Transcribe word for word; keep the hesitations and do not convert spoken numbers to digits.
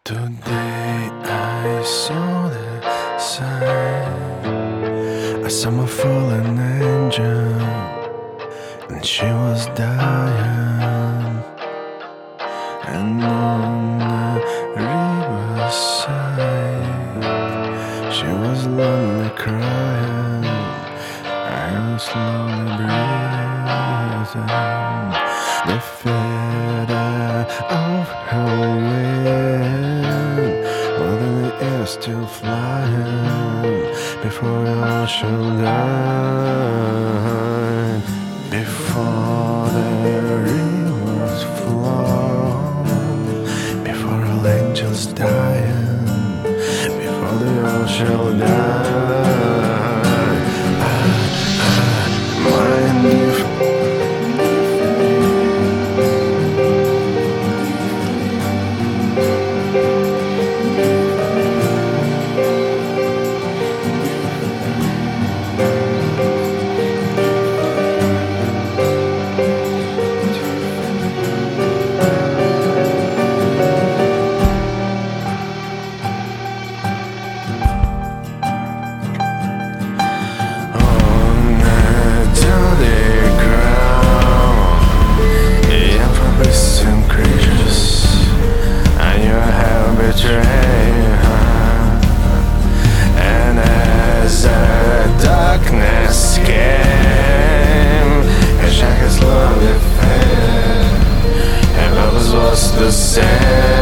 Today I saw the sign. I saw my fallen angel, and she was dying. And on the riverside, she was lonely crying. I was slowly breathing the feather of her wing, while in the air still flying before the ocean died. Before the rivers flow, before all angels dying, before the ocean died. I, I, mind if and as the darkness came, her shackles slowly faded, and love was the same.